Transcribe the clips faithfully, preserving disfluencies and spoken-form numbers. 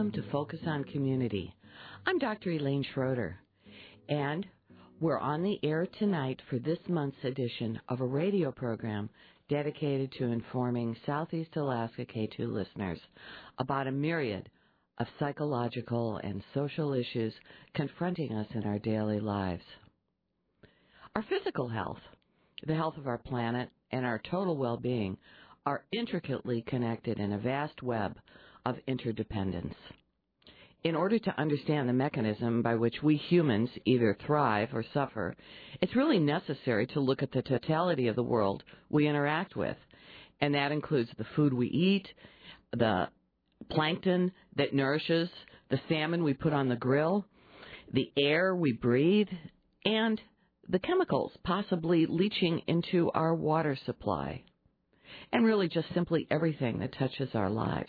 welcome to Focus on Community. I'm Doctor Elaine Schroeder, and we're on the air tonight for this month's edition of a radio program dedicated to informing Southeast Alaska K two listeners about a myriad of psychological and social issues confronting us in our daily lives. Our physical health, the health of our planet, and our total well-being are intricately connected in a vast web of interdependence. In order to understand the mechanism by which we humans either thrive or suffer, it's really necessary to look at the totality of the world we interact with, and that includes the food we eat, the plankton that nourishes, the salmon we put on the grill, the air we breathe, and the chemicals possibly leaching into our water supply, and really just simply everything that touches our lives.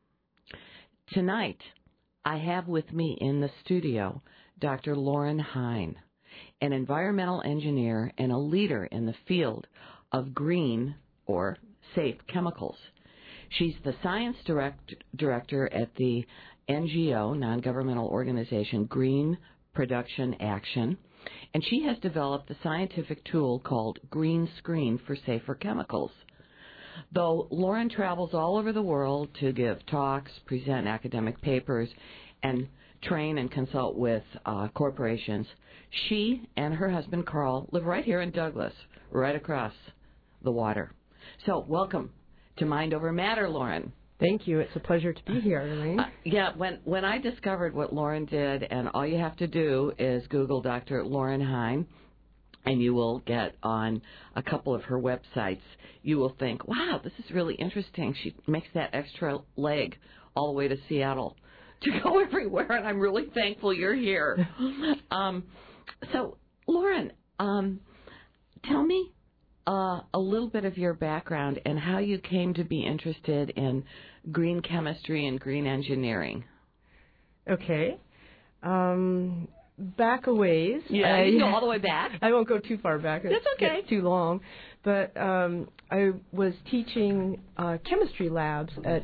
Tonight, I have with me in the studio Doctor Lauren Hein, an environmental engineer and a leader in the field of green or safe chemicals. She's the science direct, director at the N G O, non-governmental organization, Green Production Action, and she has developed a scientific tool called Green Screen for Safer Chemicals. Though Lauren travels all over the world to give talks, present academic papers, and train and consult with uh, corporations, she and her husband Carl live right here in Douglas, right across the water. So welcome to Mind Over Matter, Lauren. Thank you. It's a pleasure to be here, Elaine. Uh, yeah, when, when I discovered what Lauren did, and all you have to do is Google Doctor Lauren Hein, and you will get on a couple of her websites, you will think, wow, this is really interesting. She makes that extra leg all the way to Seattle to go everywhere, and I'm really thankful you're here. um, so, Lauren, um, tell me uh, a little bit of your background and how you came to be interested in green chemistry and green engineering. Okay. Um... Back a ways. Yeah, I, you can go all the way back. I won't go too far back. That's okay. It's too long. But um, I was teaching uh, chemistry labs at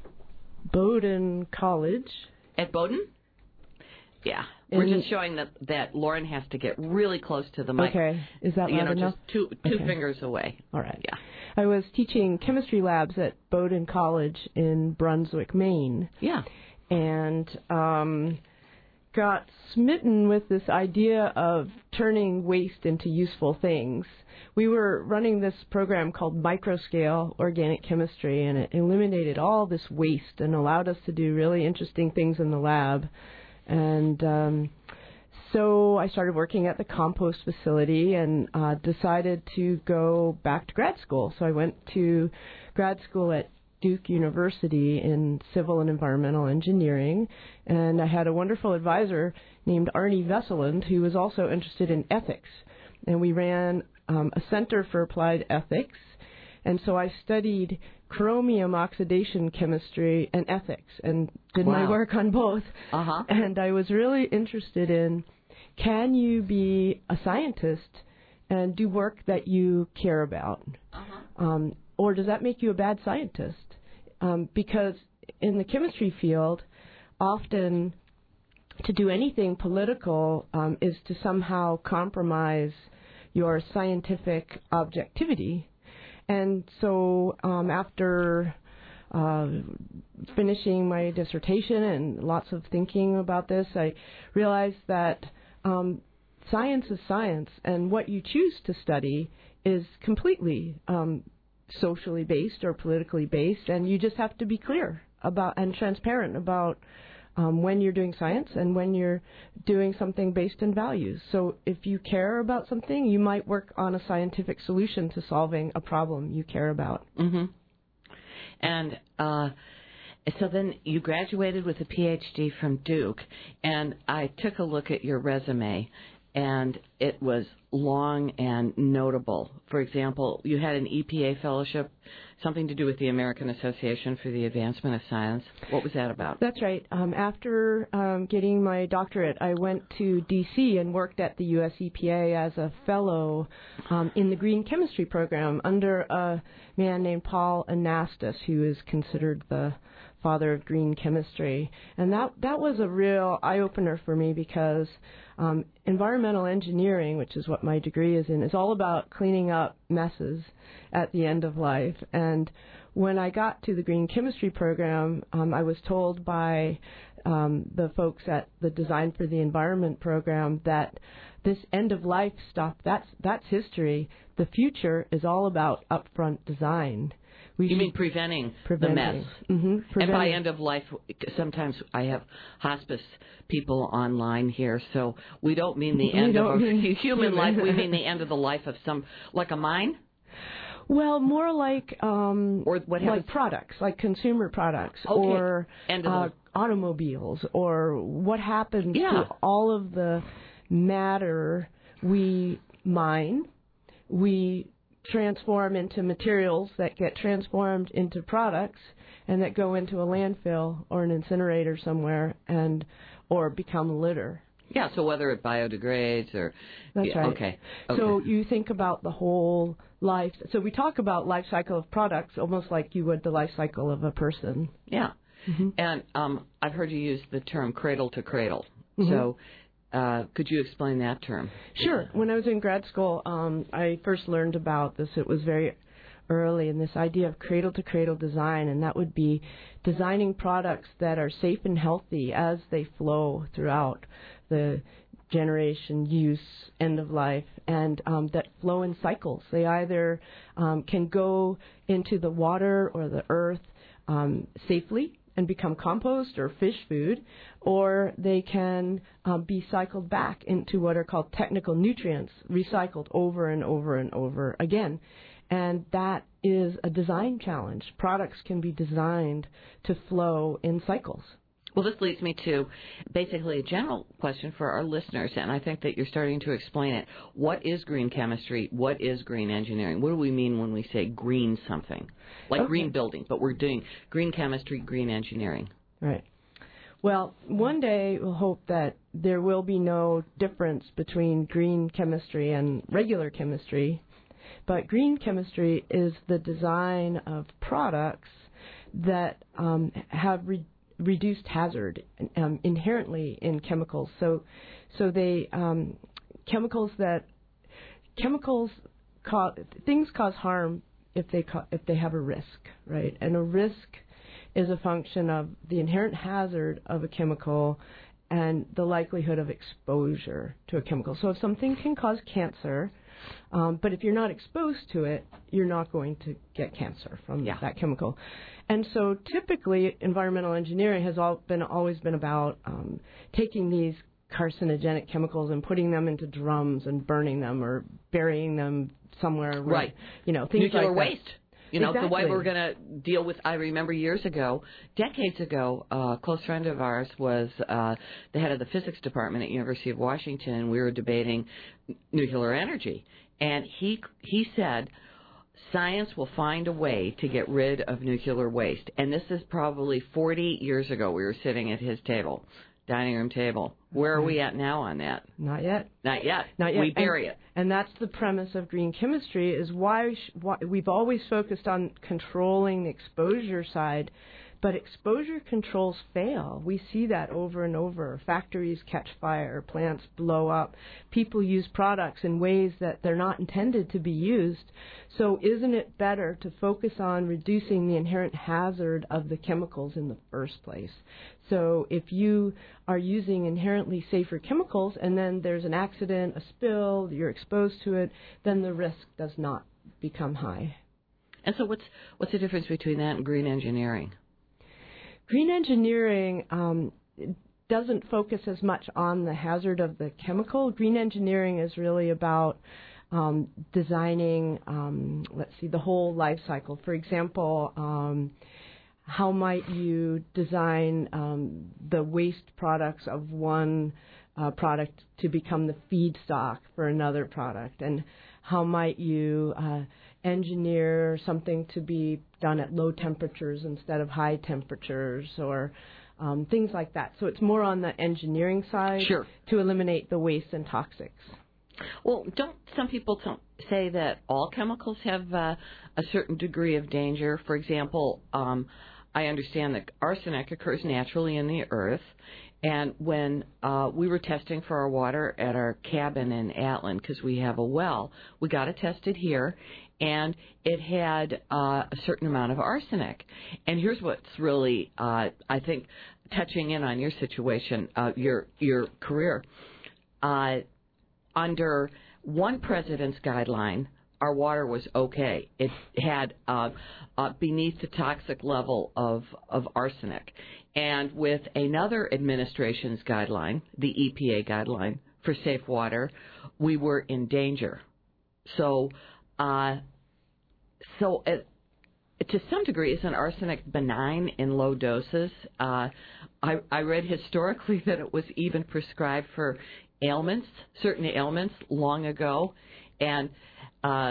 Bowdoin College. At Bowdoin? Yeah. In, We're just showing that, that Lauren has to get really close to the mic. Okay. Is that loud You know, enough? just two, two okay. fingers away. All right. Yeah. I was teaching chemistry labs at Bowdoin College in Brunswick, Maine. Yeah. And Um, got smitten with this idea of turning waste into useful things. We were running this program called Microscale Organic Chemistry, and it eliminated all this waste and allowed us to do really interesting things in the lab. And um, so I started working at the compost facility and uh, decided to go back to grad school. So I went to grad school at Duke University in civil and environmental engineering, and I had a wonderful advisor named Arnie Vesseland who was also interested in ethics, and we ran um, a Center for Applied Ethics, and so I studied chromium oxidation chemistry and ethics and did wow. my work on both. Uh-huh. And I was really interested in, can you be a scientist and do work that you care about? Uh-huh. Um, or does that make you a bad scientist? Um, because in the chemistry field, often to do anything political um, is to somehow compromise your scientific objectivity. And so um, after uh, finishing my dissertation and lots of thinking about this, I realized that um, science is science, and what you choose to study is completely um socially based or politically based, and you just have to be clear about and transparent about um, when you're doing science and when you're doing something based in values. So if you care about something, you might work on a scientific solution to solving a problem you care about. Mm-hmm. And uh, so then you graduated with a P H D from Duke, and I took a look at your resume, and it was long and notable. For example, you had an E P A fellowship, something to do with the American Association for the Advancement of Science. What was that about? That's right. Um, after um, getting my doctorate, I went to D C and worked at the U S E P A as a fellow um, in the green chemistry program under a man named Paul Anastas, who is considered the father of green chemistry. And that, that was a real eye-opener for me because um, environmental engineering, which is what my degree is in, is all about cleaning up messes at the end of life. And when I got to the green chemistry program, um, I was told by um, the folks at the Design for the Environment program that this end-of-life stuff, that's, that's history. The future is all about upfront design. We you mean preventing, preventing. the mess? Mm-hmm. Preventing. And by end of life, sometimes I have hospice people online here, so we don't mean the end of a human, human life. We mean the end of the life of some, like a mine? Well, more like um, or what like products, like consumer products, okay. or uh, automobiles, or what happens yeah. to all of the matter we mine, we transform into materials that get transformed into products and that go into a landfill or an incinerator somewhere and or become litter. Yeah, so whether it biodegrades or... That's yeah, right. Okay. okay. So you think about the whole life. So we talk about life cycle of products almost like you would the life cycle of a person. Yeah. Mm-hmm. And um, I've heard you use the term cradle to cradle. Mm-hmm. So uh, could you explain that term? Sure. When I was in grad school, um, I first learned about this. It was very early in this idea of cradle-to-cradle design, and that would be designing products that are safe and healthy as they flow throughout the generation, use, end of life, and um, that flow in cycles. They either um, can go into the water or the earth um, safely and become compost or fish food, or they can um, be cycled back into what are called technical nutrients, recycled over and over and over again. And that is a design challenge. Products can be designed to flow in cycles. Well, this leads me to basically a general question for our listeners, and I think that you're starting to explain it. What is green chemistry? What is green engineering? What do we mean when we say green something? Like okay. green building, but we're doing green chemistry, green engineering. Right. Well, one day we'll hope that there will be no difference between green chemistry and regular chemistry, but green chemistry is the design of products that um, have re- reduced hazard um, inherently in chemicals. So, so they um, chemicals that chemicals cause things cause harm if they ca- if they have a risk, right? And a risk is a function of the inherent hazard of a chemical and the likelihood of exposure to a chemical. So if something can cause cancer, um, but if you're not exposed to it, you're not going to get cancer from yeah. that chemical. And so typically environmental engineering has all been always been about um, taking these carcinogenic chemicals and putting them into drums and burning them or burying them somewhere. Where, right. You know, things Nuclear like waste. That. You know, exactly. the way we're going to deal with, I remember years ago, decades ago, uh, a close friend of ours was uh, the head of the physics department at University of Washington, and we were debating nuclear energy. And he he said, science will find a way to get rid of nuclear waste. And this is probably forty years ago. We were sitting at his table, dining room table. Where are we at now on that? Not yet. Not yet. Not yet. We bury and, it. And that's the premise of green chemistry, is why, sh- why we've always focused on controlling the exposure side, but exposure controls fail. We see that over and over. Factories catch fire, plants blow up, people use products in ways that they're not intended to be used. So isn't it better to focus on reducing the inherent hazard of the chemicals in the first place? So if you are using inherently safer chemicals and then there's an accident, a spill, you're exposed to it, then the risk does not become high. And so what's what's the difference between that and green engineering? Green engineering um, doesn't focus as much on the hazard of the chemical. Green engineering is really about um, designing, um, let's see, the whole life cycle. For example, um, how might you design um, the waste products of one uh, product to become the feedstock for another product? And how might you uh, engineer something to be done at low temperatures instead of high temperatures, or um, things like that. So it's more on the engineering side sure. to eliminate the waste and toxics. Well, don't some people don't say that all chemicals have uh, a certain degree of danger? For example, um, I understand that arsenic occurs naturally in the earth. And when uh, we were testing for our water at our cabin in Atlin, because we have a well, we got it tested here, and it had uh, a certain amount of arsenic. And here's what's really, uh, I think, touching in on your situation, uh, your your career. Uh, under one president's guideline, our water was okay. It had uh, uh, beneath the toxic level of, of arsenic. And with another administration's guideline, the E P A guideline for safe water, we were in danger. So, uh, so uh, to some degree, isn't arsenic benign in low doses? Uh, I, I read historically that it was even prescribed for ailments, certain ailments, long ago. And uh,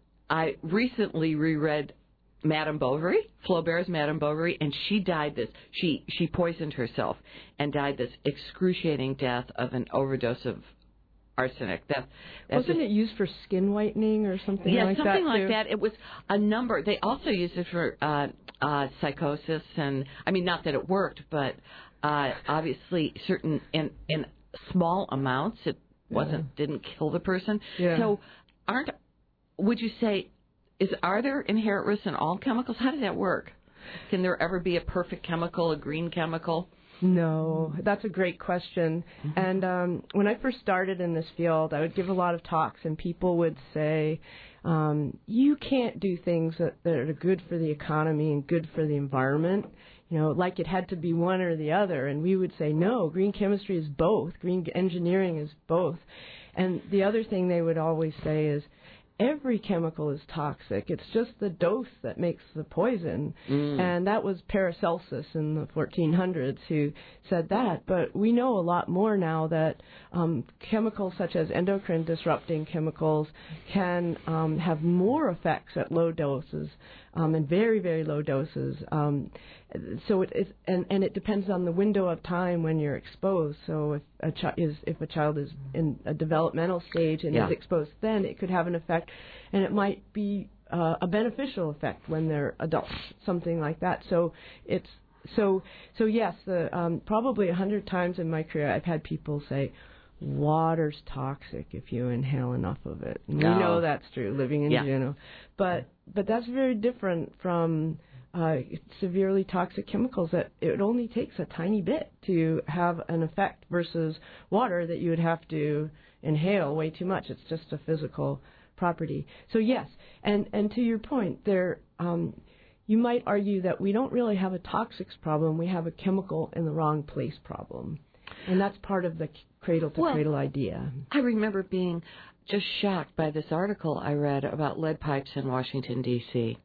I recently reread Madame Bovary, Flaubert's Madame Bovary, and she died this. She she poisoned herself and died this excruciating death of an overdose of arsenic. That wasn't it used for skin whitening or something yeah, like that? Yeah, something like too? that. It was a number. They also used it for uh, uh, psychosis, and I mean, not that it worked, but uh, obviously, certain in in small amounts, it wasn't yeah. didn't kill the person. Yeah. So, aren't would you say? Is are there inherent risks in all chemicals? How does that work? Can there ever be a perfect chemical, a green chemical? No, that's a great question. Mm-hmm. And um, when I first started in this field, I would give a lot of talks, and people would say, um, you can't do things that, that are good for the economy and good for the environment, you know, like it had to be one or the other. And we would say, no, green chemistry is both. Green engineering is both. And the other thing they would always say is, every chemical is toxic. It's just the dose that makes the poison. Mm. And that was Paracelsus in the fourteen hundreds who said that. But we know a lot more now that um, chemicals such as endocrine disrupting chemicals can um, have more effects at low doses um, and very, very low doses. Um, so it is, and, and it depends on the window of time when you're exposed. So if a, chi- is, if a child is in a developmental stage and yeah. is exposed then, it could have an effect. And it might be uh, a beneficial effect when they're adults, something like that. So it's so so yes, the, um, probably a hundred times in my career I've had people say, water's toxic if you inhale enough of it. And no. We know that's true, living in yeah. Juneau. But but that's very different from uh, severely toxic chemicals that it only takes a tiny bit to have an effect versus water that you would have to inhale way too much. It's just a physical property. So yes, and, and to your point, there um, you might argue that we don't really have a toxics problem. We have a chemical in the wrong place problem. And that's part of the cradle-to-cradle well, idea. I remember being just shocked by this article I read about lead pipes in Washington, D C,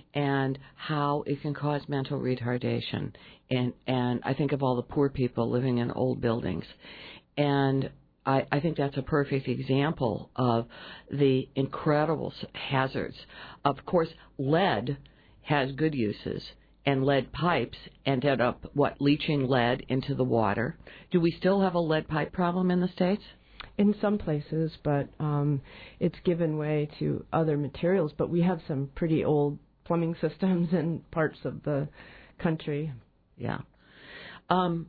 and how it can cause mental retardation. And, and I think of all the poor people living in old buildings. And I, I think that's a perfect example of the incredible hazards. Of course, lead has good uses. And lead pipes ended up, what, leaching lead into the water. Do we still have a lead pipe problem in the States? In some places, but um, it's given way to other materials. But we have some pretty old plumbing systems in parts of the country. Yeah. Um,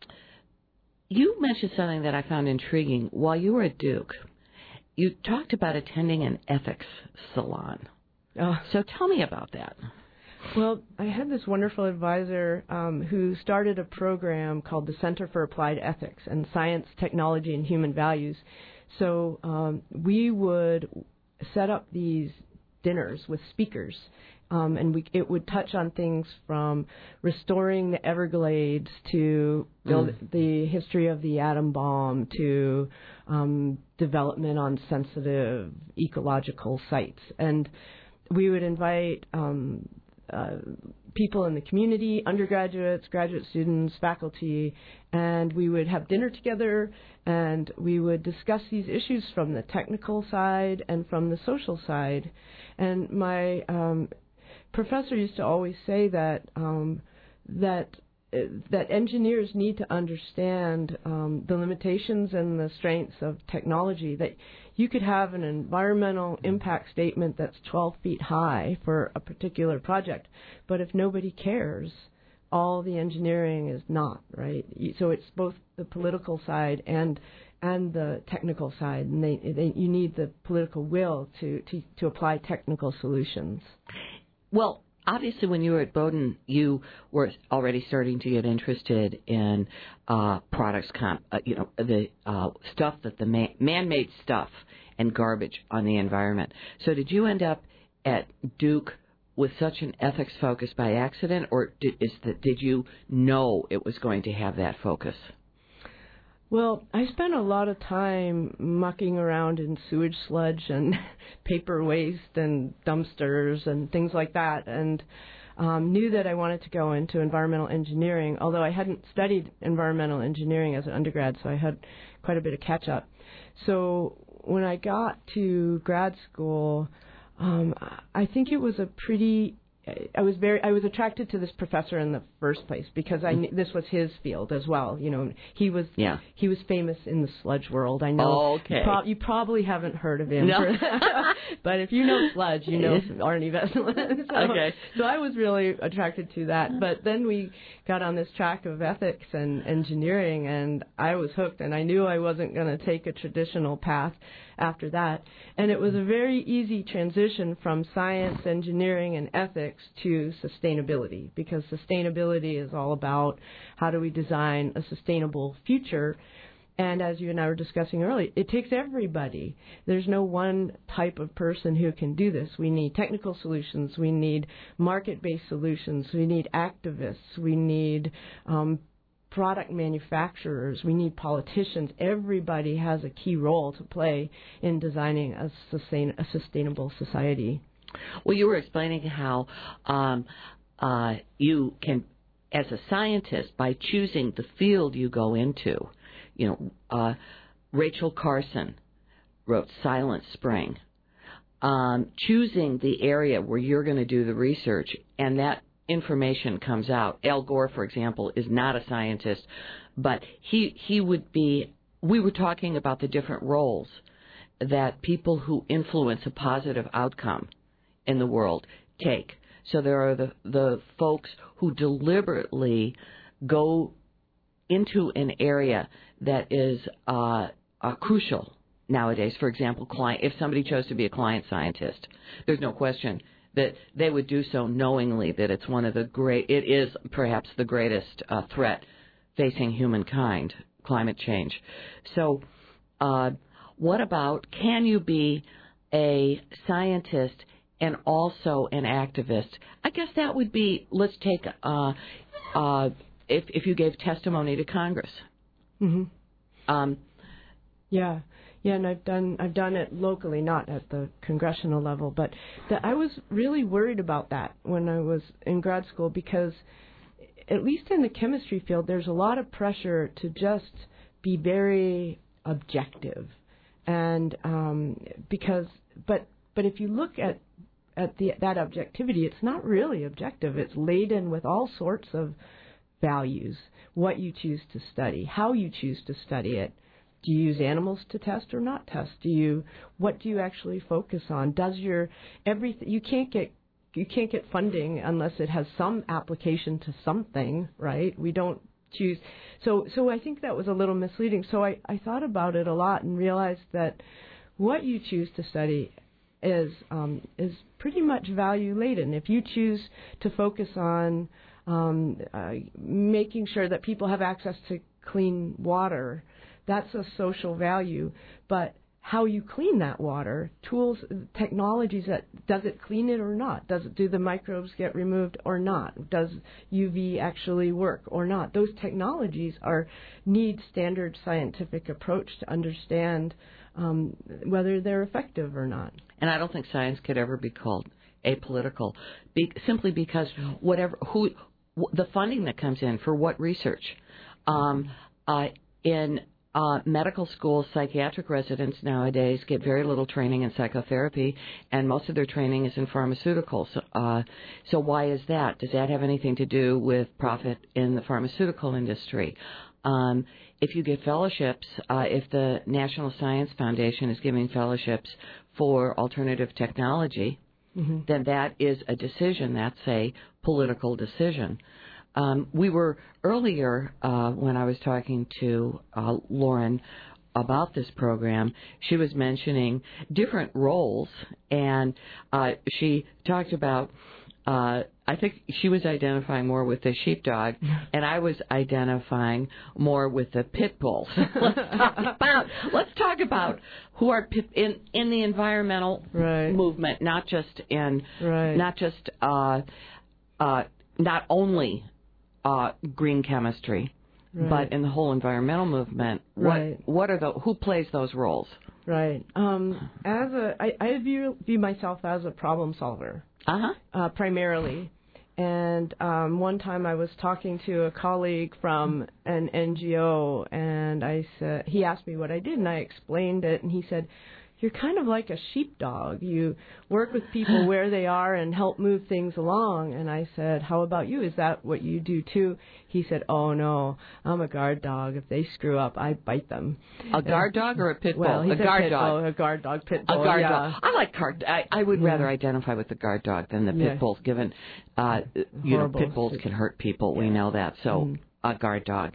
you mentioned something that I found intriguing. While you were at Duke, you talked about attending an ethics salon. Oh. So tell me about that. Well, I had this wonderful advisor um, who started a program called the Center for Applied Ethics and Science, Technology, and Human Values. So um, we would set up these dinners with speakers, um, and we, it would touch on things from restoring the Everglades to build mm. the history of the atom bomb to um, development on sensitive ecological sites. And we would invite um, Uh, people in the community, undergraduates, graduate students, faculty, and we would have dinner together and we would discuss these issues from the technical side and from the social side. And my um, professor used to always say that um, that uh, that engineers need to understand um, the limitations and the strengths of technology, that you could have an environmental impact statement that's twelve feet high for a particular project, but if nobody cares, all the engineering is not, right? So it's both the political side and and the technical side, and they, they you need the political will to, to, to apply technical solutions. Well, obviously, when you were at Bowdoin, you were already starting to get interested in uh, products, comp, uh, you know, the uh, stuff that the man, man-made stuff and garbage on the environment. So, did you end up at Duke with such an ethics focus by accident, or did, is the, did you know it was going to have that focus? Well, I spent a lot of time mucking around in sewage sludge and paper waste and dumpsters and things like that, and um, knew that I wanted to go into environmental engineering, although I hadn't studied environmental engineering as an undergrad, so I had quite a bit of catch-up. So when I got to grad school, um, I think it was a pretty... I was very. I was attracted to this professor in the first place because I knew this was his field as well. You know, he was. Yeah. He was famous in the sludge world. I know. Oh, okay. You, pro- you probably haven't heard of him. No. But if you know sludge, you know Arnie Veslin. so, okay. So I was really attracted to that. But then we got on this track of ethics and engineering, and I was hooked. And I knew I wasn't going to take a traditional path after that. And it was a very easy transition from science, engineering, and ethics to sustainability, because sustainability is all about how do we design a sustainable future. And as you and I were discussing earlier, it takes everybody. There's no one type of person who can do this. We need technical solutions. We need market-based solutions. We need activists. We need um, product manufacturers. We need politicians. Everybody has a key role to play in designing a, sustain, a sustainable society. Well, you were explaining how um, uh, you can, as a scientist, by choosing the field you go into, you know, uh, Rachel Carson wrote Silent Spring, um, choosing the area where you're going to do the research, and that information comes out. Al Gore, for example, is not a scientist, but he he would be, we were talking about the different roles that people who influence a positive outcome in the world take. So there are the, the folks who deliberately go into an area that is uh, uh, crucial nowadays. For example, client, if somebody chose to be a client scientist, there's no question that they would do so knowingly that it's one of the great, it is perhaps the greatest uh, threat facing humankind, climate change. So uh, what about, can you be a scientist and also an activist? I guess that would be, let's take, uh, uh, if, if you gave testimony to Congress. Mm-hmm. Um, yeah, yeah, and I've done I've done it locally, not at the congressional level, but the, I was really worried about that when I was in grad school, because at least in the chemistry field, there's a lot of pressure to just be very objective, and um, because but but if you look at at the, that objectivity, it's not really objective. It's laden with all sorts of values, what you choose to study, how you choose to study it. Do you use animals to test or not test? Do you, what do you actually focus on? Does your everything, you can't get you can't get funding unless it has some application to something, right? We don't choose. So so I think that was a little misleading. So I, I thought about it a lot and realized that what you choose to study is um, is pretty much value laden. If you choose to focus on um, uh, making sure that people have access to clean water, that's a social value. But how you clean that water, tools, technologies, that does it clean it or not? Does it, do the microbes get removed or not? Does U V actually work or not? Those technologies are need standard scientific approach to understand um, whether they're effective or not. And I don't think science could ever be called apolitical, be, simply because whatever who the funding that comes in for what research um, uh, in Uh, medical school psychiatric residents nowadays get very little training in psychotherapy, and most of their training is in pharmaceuticals. Uh, so why is that? Does that have anything to do with profit in the pharmaceutical industry? Um, if you get fellowships, uh, if the National Science Foundation is giving fellowships for alternative technology, mm-hmm. then that is a decision. That's a political decision. Um, we were earlier uh, when I was talking to uh, Lauren about this program, she was mentioning different roles, and uh, she talked about, uh, I think she was identifying more with the sheepdog, and I was identifying more with the pit bulls. let's talk about let's talk about who are pit, in in the environmental right. movement, not just in right. not just uh, uh, not only uh, green chemistry. Right. But in the whole environmental movement, what right. what are the who plays those roles? Right. Um, as a, I, I view, view myself as a problem solver, uh-huh. uh, primarily. And um, one time I was talking to a colleague from an N G O, and I said he asked me what I did, and I explained it, and he said, "You're kind of like a sheepdog. You work with people where they are and help move things along." And I said, "How about you? Is that what you do too?" He said, "Oh no, I'm a guard dog. If they screw up, I bite them." A guard dog or a pit bull? Well, he a said guard pit dog. Bull, a guard dog, pit bull. A guard yeah. dog. I like guard. I, I would yeah. rather identify with the guard dog than the pit yeah. bulls, given uh, you Horrible. know pit bulls can hurt people. Yeah. We know that. So. Mm. A guard dog.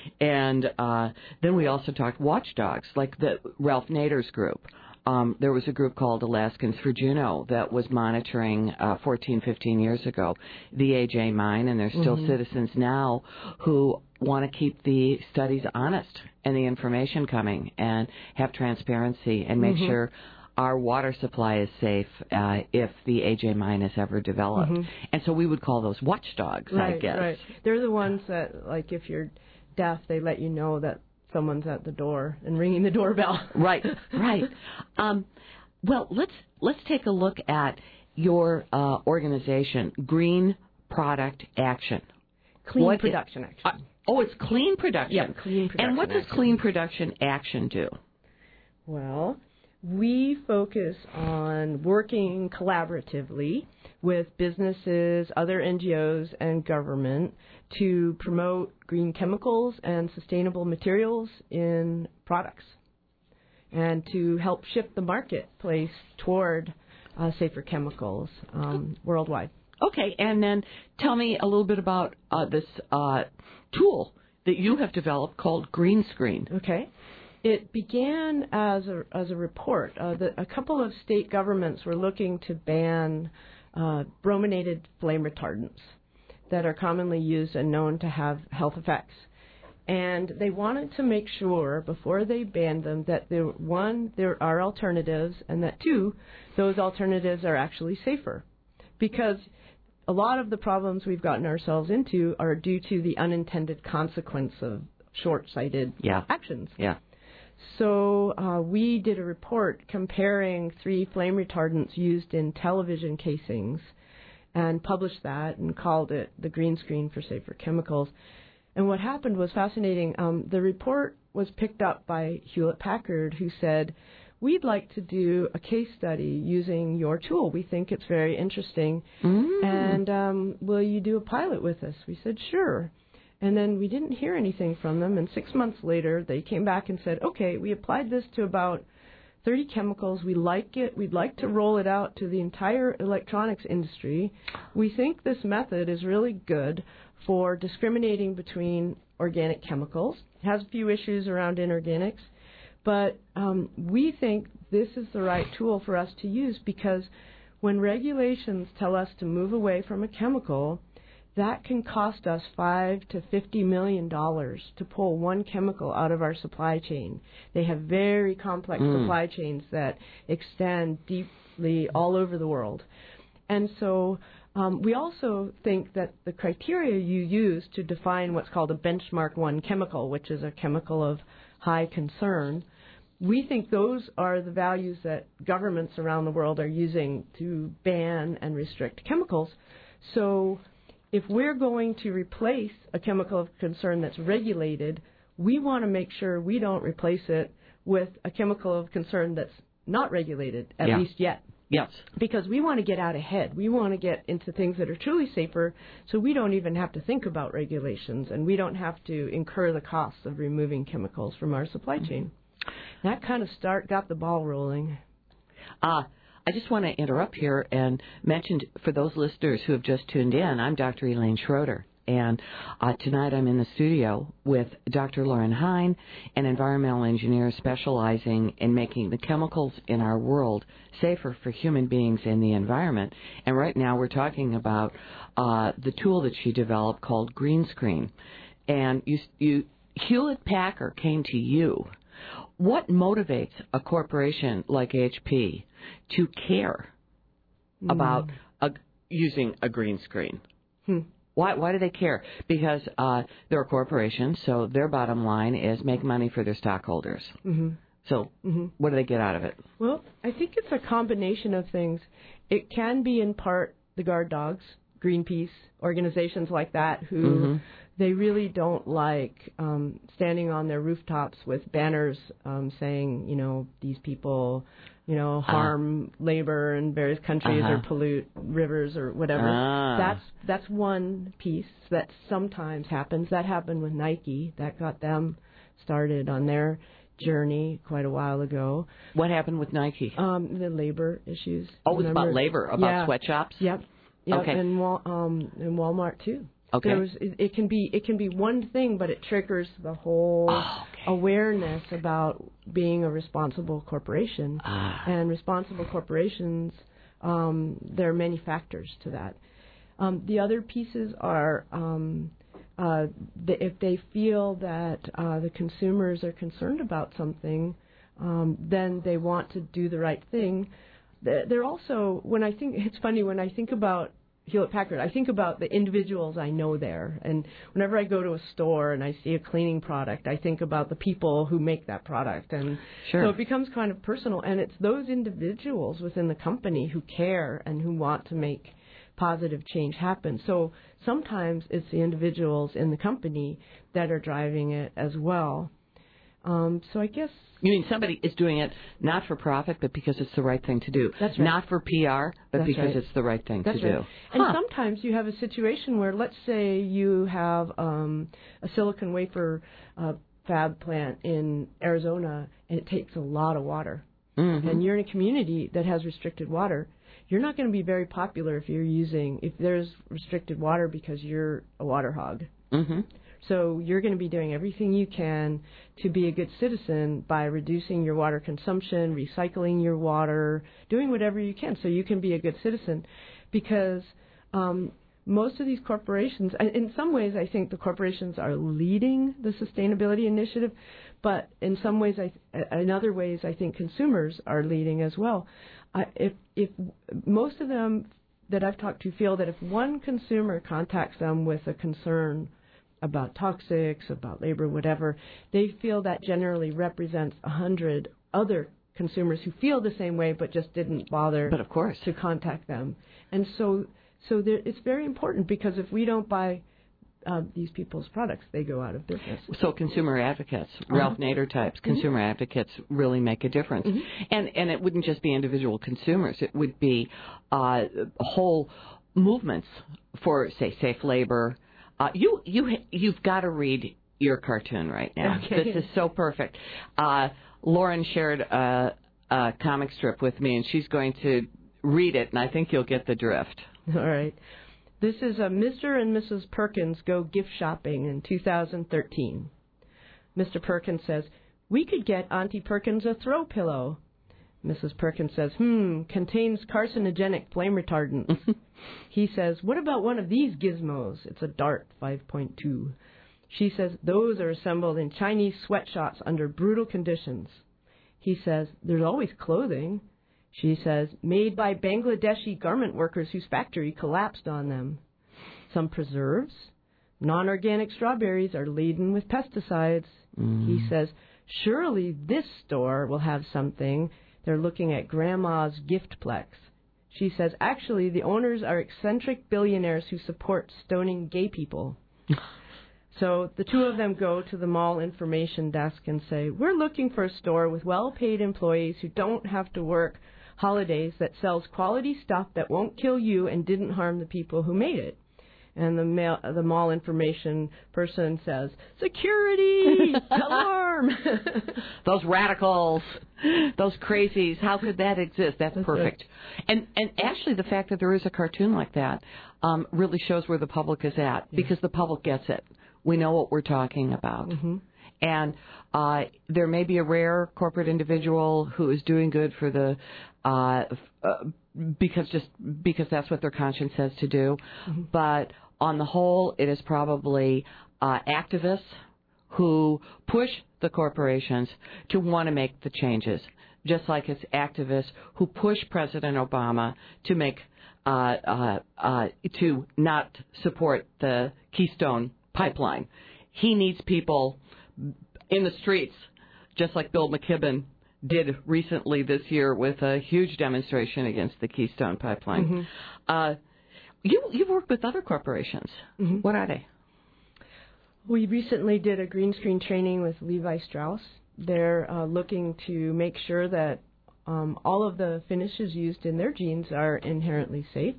And uh, then we also talked watchdogs, like the Ralph Nader's group. Um, there was a group called Alaskans for Juneau that was monitoring uh, fourteen, fifteen years ago the A J mine, and there's still mm-hmm. citizens now who want to keep the studies honest and the information coming and have transparency and make mm-hmm. sure our water supply is safe uh, if the A J mine is ever developed. Mm-hmm. And so we would call those watchdogs, right, I guess. Right. They're the ones that, like, if you're deaf, they let you know that someone's at the door and ringing the doorbell. Right, right. Um, well, let's let's take a look at your uh, organization, Green Product Action. Clean what Production it, Action. Uh, oh, it's Clean Production. Yeah, Clean Production And what does action. Clean Production Action do? Well, we focus on working collaboratively with businesses, other N G Os, and government to promote green chemicals and sustainable materials in products and to help shift the marketplace toward uh, safer chemicals um, worldwide. Okay, and then tell me a little bit about uh, this uh, tool that you have developed called Green Screen. Okay. It began as a as a report. Uh, the, a couple of state governments were looking to ban uh, brominated flame retardants that are commonly used and known to have health effects. And they wanted to make sure before they banned them that there one there are alternatives, and that two, those alternatives are actually safer, because a lot of the problems we've gotten ourselves into are due to the unintended consequence of short-sighted yeah. actions. Yeah. So uh, we did a report comparing three flame retardants used in television casings and published that and called it the Green Screen for Safer Chemicals. And what happened was fascinating. Um, the report was picked up by Hewlett-Packard, who said, "We'd like to do a case study using your tool. We think it's very interesting. Mm. And um, will you do a pilot with us?" We said, "Sure." And then we didn't hear anything from them. And six months later, they came back and said, "Okay, we applied this to about thirty chemicals. We like it. We'd like to roll it out to the entire electronics industry. We think this method is really good for discriminating between organic chemicals. It has a few issues around inorganics, but um, we think this is the right tool for us to use, because when regulations tell us to move away from a chemical, that can cost us five to fifty million dollars to pull one chemical out of our supply chain. They have very complex mm. supply chains that extend deeply all over the world. And so um, we also think that the criteria you use to define what's called a benchmark one chemical, which is a chemical of high concern, we think those are the values that governments around the world are using to ban and restrict chemicals. So if we're going to replace a chemical of concern that's regulated, we want to make sure we don't replace it with a chemical of concern that's not regulated, at yeah. least yet. Yes. Because we want to get out ahead. We want to get into things that are truly safer, so we don't even have to think about regulations, and we don't have to incur the costs of removing chemicals from our supply chain. Mm-hmm. That kind of start got the ball rolling. Uh, I just want to interrupt here and mention for those listeners who have just tuned in, I'm Doctor Elaine Schroeder. And uh, tonight I'm in the studio with Doctor Lauren Hein, an environmental engineer specializing in making the chemicals in our world safer for human beings and the environment. And right now we're talking about uh, the tool that she developed called Green Screen. And you, you, Hewlett-Packard came to you. What motivates a corporation like H P to care mm. about a, using a green screen? Hmm. Why, why do they care? Because uh, they're a corporation, so their bottom line is make money for their stockholders. Mm-hmm. So mm-hmm. what do they get out of it? Well, I think it's a combination of things. It can be in part the guard dogs, Greenpeace, organizations like that who mm-hmm. they really don't like um, standing on their rooftops with banners um, saying, you know, these people, you know, harm uh, labor in various countries uh-huh. or pollute rivers or whatever. Ah. That's that's one piece that sometimes happens. That happened with Nike. That got them started on their journey quite a while ago. What happened with Nike? Um, the labor issues. Oh, it was Remember? about labor, about yeah. sweatshops? Yep. Yep. Okay. And, um, and Walmart, too. Okay. There was, it, it can be it can be one thing, but it triggers the whole oh, okay. awareness about being a responsible corporation. Ah. And responsible corporations, um, there are many factors to that. Um, the other pieces are um, uh, the, if they feel that uh, the consumers are concerned about something, um, then they want to do the right thing. They're also, when I think, it's funny, when I think about Hewlett-Packard, I think about the individuals I know there. And whenever I go to a store and I see a cleaning product, I think about the people who make that product. And sure. so it becomes kind of personal. And it's those individuals within the company who care and who want to make positive change happen. So sometimes it's the individuals in the company that are driving it as well. Um, so I guess... You mean somebody is doing it not for profit, but because it's the right thing to do. That's right. Not for P R, but That's because right. it's the right thing That's to right. do. And huh. sometimes you have a situation where, let's say you have um, a silicon wafer uh, fab plant in Arizona, and it takes a lot of water. Mm-hmm. And you're in a community that has restricted water. You're not going to be very popular if you're using, if there's restricted water because you're a water hog. Mm-hmm. So you're going to be doing everything you can to be a good citizen by reducing your water consumption, recycling your water, doing whatever you can so you can be a good citizen. Because um, most of these corporations, in some ways I think the corporations are leading the sustainability initiative, but in some ways, I, in other ways, I think consumers are leading as well. I, if, if most of them that I've talked to feel that if one consumer contacts them with a concern about toxics, about labor, whatever, they feel that generally represents a hundred other consumers who feel the same way but just didn't bother but of course. to contact them. And so so there, it's very important because if we don't buy uh, these people's products, they go out of business. So consumer advocates, uh-huh. Ralph Nader types, mm-hmm. consumer advocates really make a difference. Mm-hmm. And, and it wouldn't just be individual consumers. It would be uh, whole movements for, say, safe labor. Uh, you you you've got to read your cartoon right now. Okay. This is so perfect. Uh, Lauren shared a, a comic strip with me, and she's going to read it, and I think you'll get the drift. All right. This is a Mister and Missus Perkins go gift shopping in two thousand thirteen. Mister Perkins says, "We could get Auntie Perkins a throw pillow." Missus Perkins says, hmm, contains carcinogenic flame retardants. He says, what about one of these gizmos? It's a Dart five point two. She says, those are assembled in Chinese sweatshops under brutal conditions. He says, there's always clothing. She says, made by Bangladeshi garment workers whose factory collapsed on them. Some preserves. Non-organic strawberries are laden with pesticides. Mm. He says, surely this store will have something. They're looking at Grandma's Giftplex. She says, actually, the owners are eccentric billionaires who support stoning gay people. So the two of them go to the mall information desk and say, we're looking for a store with well-paid employees who don't have to work holidays that sells quality stuff that won't kill you and didn't harm the people who made it. and the mail, the mall information person says, "Security, alarm!" Those radicals, those crazies. How could that exist? That's, That's perfect. Right. And and actually, the fact that there is a cartoon like that um, really shows where the public is at, yeah. because the public gets it. We know what we're talking about. Mm-hmm. And uh, there may be a rare corporate individual who is doing good for the uh, uh, because just because that's what their conscience says to do. Mm-hmm. But on the whole, it is probably uh, activists who push the corporations to want to make the changes, just like it's activists who push President Obama to make uh, uh, uh, to not support the Keystone Pipeline. He needs people in the streets, just like Bill McKibben did recently this year with a huge demonstration against the Keystone Pipeline. Mm-hmm. Uh, you, you've worked with other corporations. Mm-hmm. What are they? We recently did a green screen training with Levi Strauss. They're uh, looking to make sure that um, all of the finishes used in their jeans are inherently safe.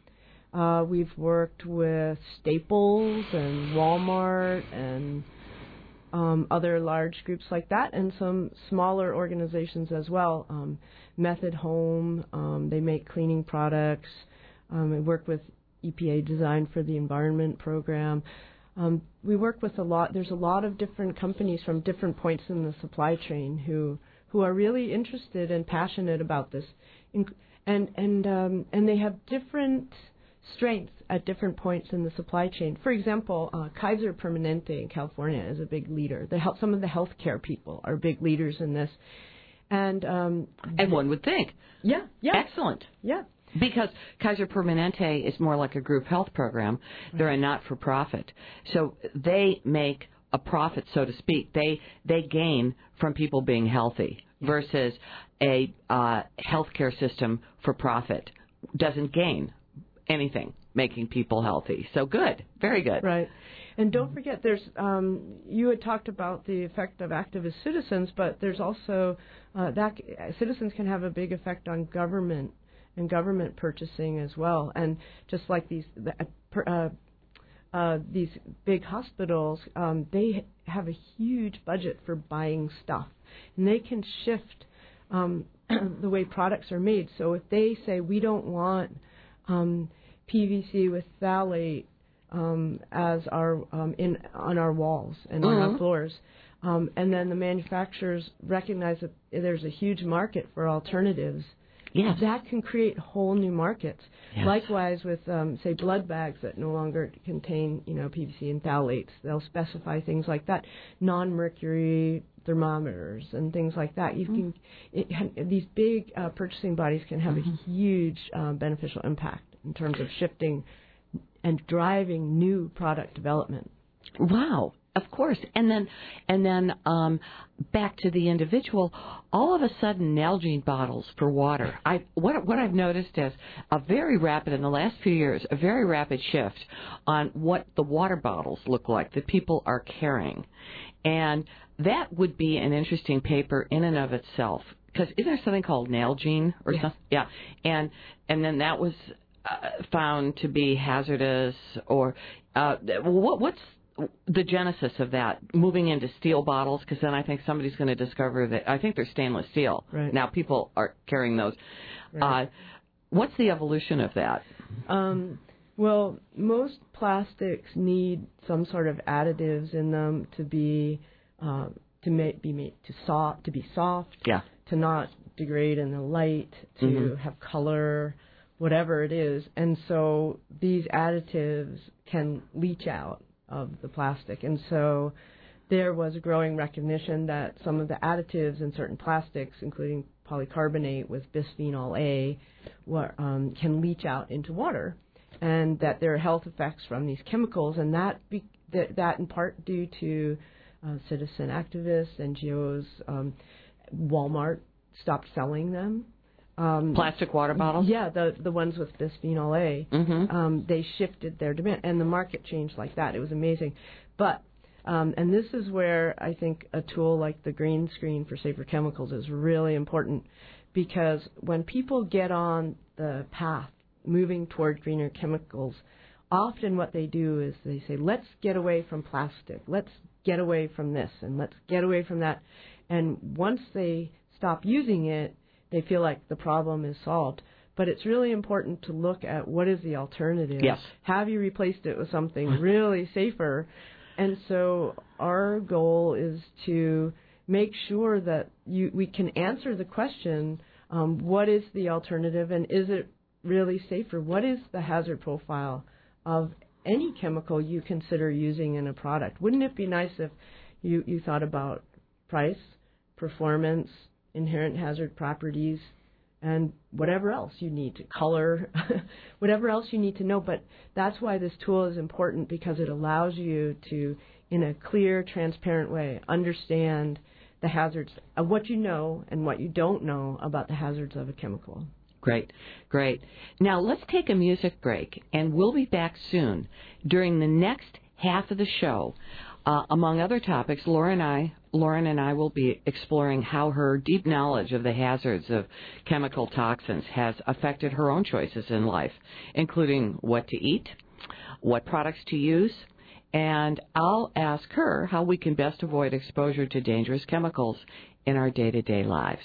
Uh, we've worked with Staples and Walmart and Um, other large groups like that, and some smaller organizations as well. Um, Method Home, um, they make cleaning products. Um, we work with E P A Design for the Environment Program. Um, we work with a lot. There's a lot of different companies from different points in the supply chain who who are really interested and passionate about this, and and um, and they have different strengths at different points in the supply chain. For example, uh, Kaiser Permanente in California is a big leader. The help, some of the healthcare people are big leaders in this. And um, and one would think. Yeah, yeah. Excellent. Yeah. Because Kaiser Permanente is more like a group health program. They're a not-for-profit. So they make a profit, so to speak. They they gain from people being healthy versus a uh, healthcare system for profit doesn't gain anything making people healthy. So good. Very good. Right. And don't forget, there's um, you had talked about the effect of activist citizens, but there's also uh, that citizens can have a big effect on government and government purchasing as well. And just like these uh, uh, these big hospitals, um, they have a huge budget for buying stuff, and they can shift um, the way products are made. So if they say we don't want Um, P V C with phthalate um, as our um, in on our walls and mm-hmm. on our floors, um, and then the manufacturers recognize that there's a huge market for alternatives. Yes. That can create whole new markets. Yes. Likewise with um, say blood bags that no longer contain you know P V C and phthalates, they'll specify things like that, non-mercury thermometers and things like that. You mm-hmm. can it, these big uh, purchasing bodies can have mm-hmm. a huge uh, beneficial impact in terms of shifting and driving new product development. Wow, of course. And then and then um, back to the individual. All of a sudden, Nalgene bottles for water. I what what I've noticed is a very rapid in the last few years, a very rapid shift on what the water bottles look like that people are carrying. And that would be an interesting paper in and of itself, because isn't there something called Nalgene or yeah. something? Yeah, and and then that was uh, found to be hazardous. Or uh, what, what's the genesis of that? Moving into steel bottles, because then I think somebody's going to discover that. I think they're stainless steel. Right. Now people are carrying those. Right. Uh, what's the evolution of that? Um, well, most plastics need some sort of additives in them to be uh, to make, be made to soft, to be soft, yeah. to not degrade in the light, to mm-hmm. have color, whatever it is. And so these additives can leach out of the plastic. And so there was a growing recognition that some of the additives in certain plastics, including polycarbonate with bisphenol A, were, um, can leach out into water, and that there are health effects from these chemicals, and that be, that, that in part due to uh, citizen activists, N G Os. Um, Walmart stopped selling them. Um, Plastic water bottles? Yeah, the the ones with bisphenol A. Mm-hmm. Um, they shifted their demand, and the market changed like that. It was amazing. But, um, and this is where I think a tool like the Green Screen for Safer Chemicals is really important, because when people get on the path moving toward greener chemicals, often what they do is they say, let's get away from plastic, let's get away from this, and let's get away from that. And once they stop using it, they feel like the problem is solved. But it's really important to look at what is the alternative. Yes. Have you replaced it with something really safer? And so our goal is to make sure that you, we can answer the question, um, what is the alternative and is it really safer? What is the hazard profile of any chemical you consider using in a product? Wouldn't it be nice if you, you thought about price, performance, inherent hazard properties, and whatever else you need to color, whatever else you need to know. But that's why this tool is important, because it allows you to, in a clear, transparent way, understand the hazards of what you know and what you don't know about the hazards of a chemical. Great, great. Now let's take a music break, and we'll be back soon. During the next half of the show, uh, among other topics, Laura and I, Lauren and I will be exploring how her deep knowledge of the hazards of chemical toxins has affected her own choices in life, including what to eat, what products to use, and I'll ask her how we can best avoid exposure to dangerous chemicals in our day-to-day lives.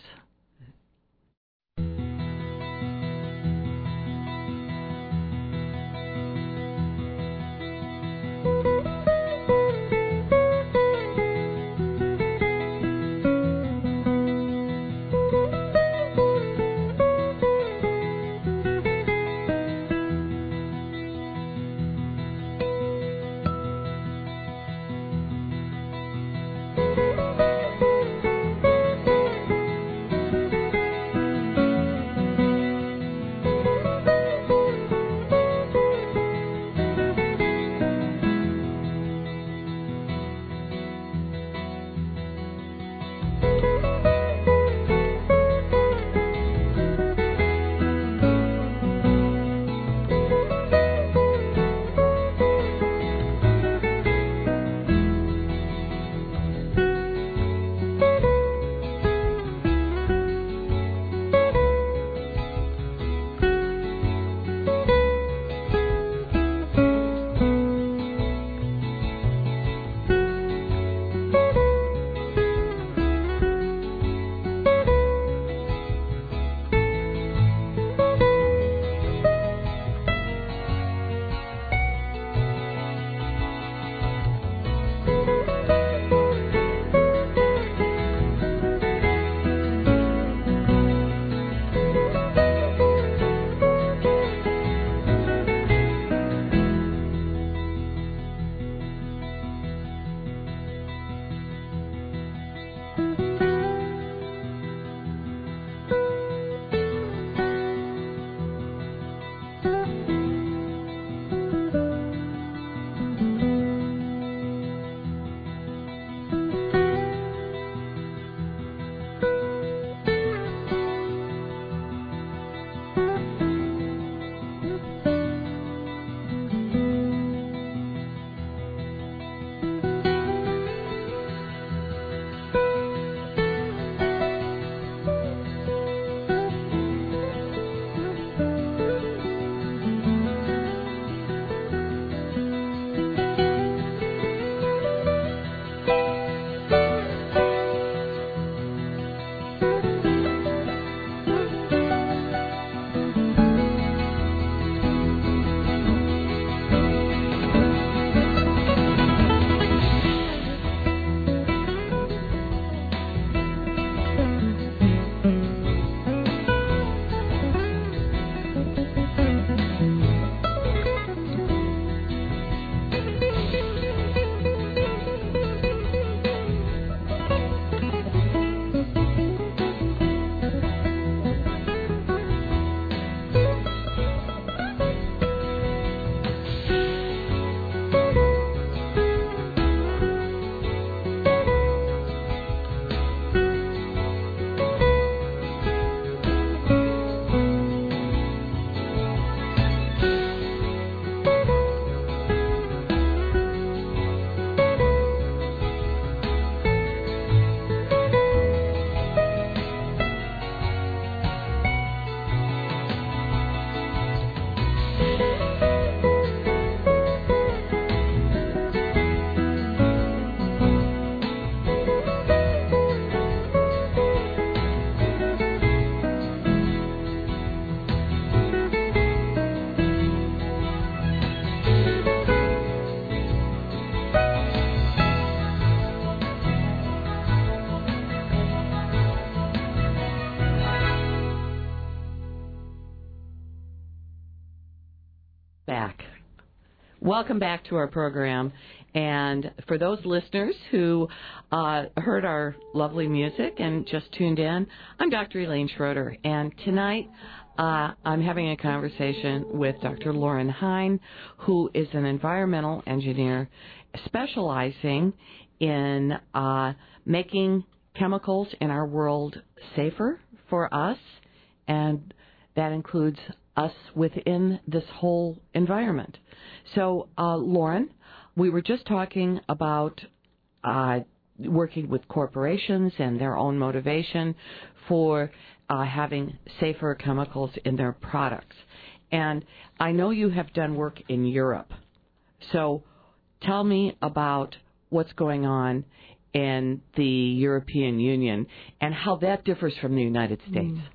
back. Welcome back to our program. And for those listeners who uh, heard our lovely music and just tuned in, I'm Doctor Elaine Schroeder. And tonight uh, I'm having a conversation with Doctor Lauren Hein, who is an environmental engineer specializing in uh, making chemicals in our world safer for us, and that includes us within this whole environment. So, uh, Lauren, we were just talking about uh, working with corporations and their own motivation for uh, having safer chemicals in their products. And I know you have done work in Europe. So tell me about what's going on in the European Union and how that differs from the United States. Mm.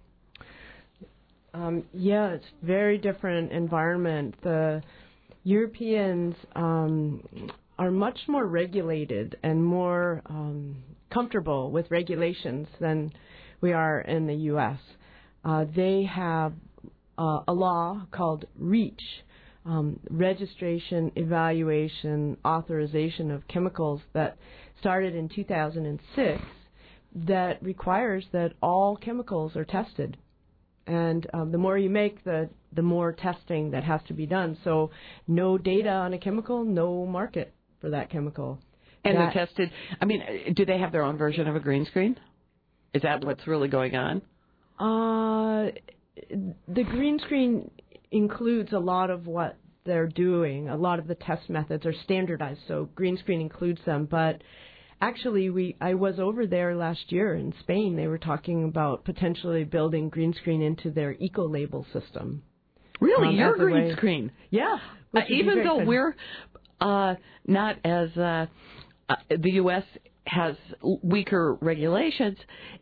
Um, yeah, it's a very different environment. The Europeans um, are much more regulated and more um, comfortable with regulations than we are in the U S. Uh, they have uh, a law called REACH, um, Registration, Evaluation, Authorization of Chemicals, that started in two thousand six, that requires that all chemicals are tested. And um, the more you make, the the more testing that has to be done. So no data on a chemical, no market for that chemical. And that, they're tested. I mean, do they have their own version of a green screen? Is that what's really going on? Uh, the green screen includes a lot of what they're doing. A lot of the test methods are standardized, so green screen includes them. But actually, we I was over there last year in Spain. They were talking about potentially building green screen into their eco-label system. Really? Um, Your green way, screen? Yeah. Uh, even though fun. we're uh, not as, uh, uh, the U S has weaker regulations,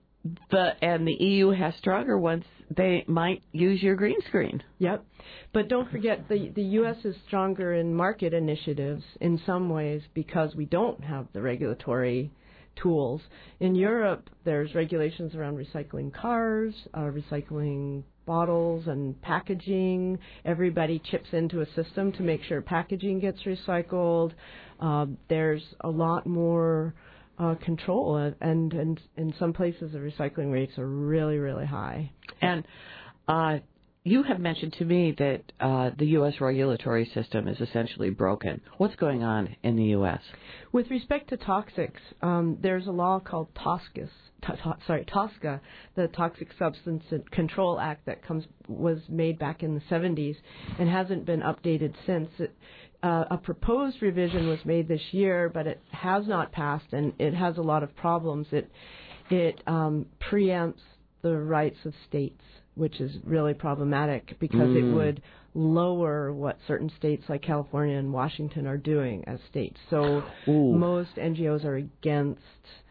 the and the E U has stronger ones, they might use your green screen. Yep. But don't forget, the, the U S is stronger in market initiatives in some ways because we don't have the regulatory tools. In Europe, there's regulations around recycling cars, uh, recycling bottles and packaging. Everybody chips into a system to make sure packaging gets recycled. Uh, there's a lot more uh, control, and, and in some places the recycling rates are really, really high. And uh, you have mentioned to me that uh, the U S regulatory system is essentially broken. What's going on in the U S? With respect to toxics, um, there's a law called TSCA, t- t- sorry, TSCA, the Toxic Substance Control Act that comes was made back in the seventies and hasn't been updated since. It, uh, a proposed revision was made this year, but it has not passed, and it has a lot of problems. It it um, preempts the rights of states, which is really problematic because mm. it would lower what certain states like California and Washington are doing as states. So Ooh. most N G Os are against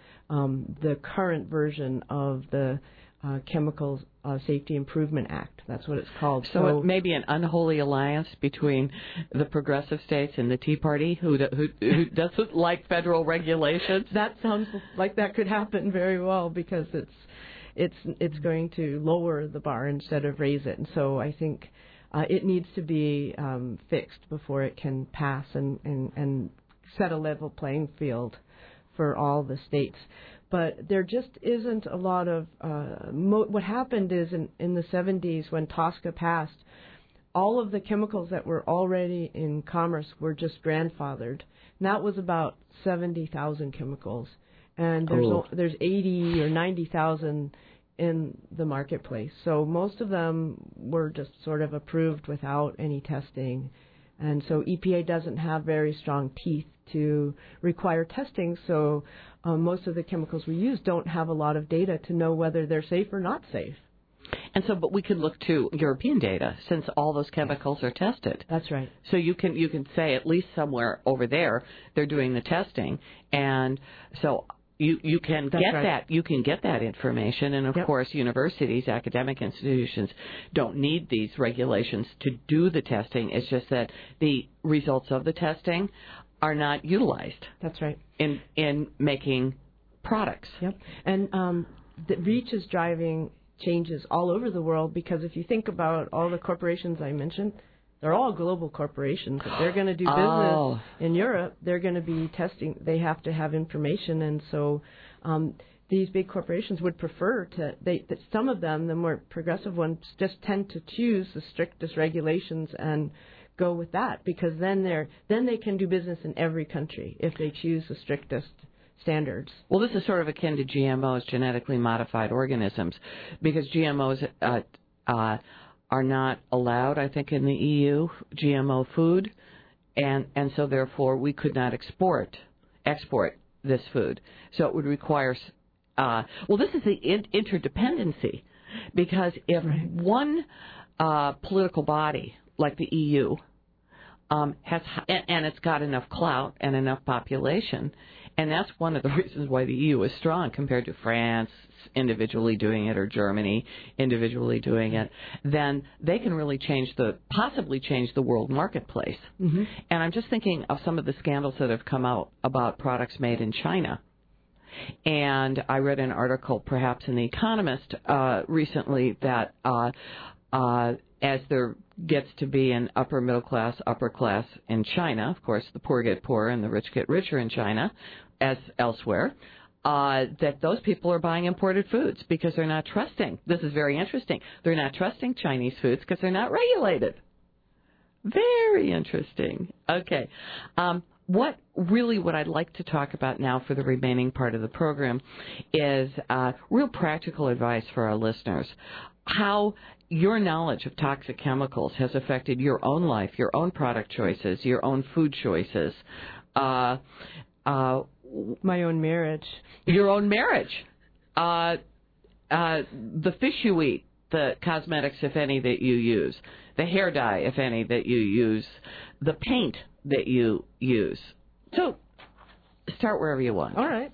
um, the current version of the uh, Chemical uh, Safety Improvement Act. That's what it's called. So, so it may be an unholy alliance between the progressive states and the Tea Party, who who, who doesn't like federal regulations. That sounds like that could happen very well because it's it's it's going to lower the bar instead of raise it. And so I think uh, it needs to be um, fixed before it can pass and, and, and set a level playing field for all the states. But there just isn't a lot of uh, mo- what happened is in, in the seventies when TSCA passed, all of the chemicals that were already in commerce were just grandfathered. And that was about seventy thousand chemicals. And there's oh. o- there's eighty or ninety thousand in the marketplace. So most of them were just sort of approved without any testing. And so E P A doesn't have very strong teeth to require testing, so um, most of the chemicals we use don't have a lot of data to know whether they're safe or not safe. And so, but we can look to European data since all those chemicals are tested. That's right. So you can you can say at least somewhere over there they're doing the testing, and so you you can That's get right. that you can get that information. And of yep. course, universities, academic institutions don't need these regulations to do the testing. It's just that the results of the testing are not utilized. That's right. In in making products. Yep. And um, the REACH is driving changes all over the world because if you think about all the corporations I mentioned, they're all global corporations. If they're going to do business Oh. in Europe, they're going to be testing. They have to have information, and so um, these big corporations would prefer to. They that some of them, the more progressive ones, just tend to choose the strictest regulations and go with that, because then they're then they can do business in every country if they choose the strictest standards. Well, this is sort of akin to G M Os, genetically modified organisms, because G M Os uh, uh, are not allowed, I think, in the E U, G M O food, and, and so therefore we could not export export this food. So it would require, uh, well, this is the in- interdependency, because if right. one uh, political body like the E U um, has, and, and it's got enough clout and enough population, and that's one of the reasons why the E U is strong compared to France individually doing it or Germany individually doing it, then they can really change the, possibly change the world marketplace. Mm-hmm. And I'm just thinking of some of the scandals that have come out about products made in China. And I read an article, perhaps in The Economist, uh, recently that uh, uh, as there gets to be an upper middle class, upper class in China, of course, the poor get poorer and the rich get richer in China, as elsewhere, uh, that those people are buying imported foods because they're not trusting. This is very interesting. They're not trusting Chinese foods because they're not regulated. Very interesting. Okay. Um, what really what I'd like to talk about now for the remaining part of the program is uh, real practical advice for our listeners. How your knowledge of toxic chemicals has affected your own life, your own product choices, your own food choices. Uh, uh, My own marriage. Your own marriage. Uh, uh, the fish you eat, the cosmetics, if any, that you use, the hair dye, if any, that you use, the paint that you use. So, start wherever you want. All right.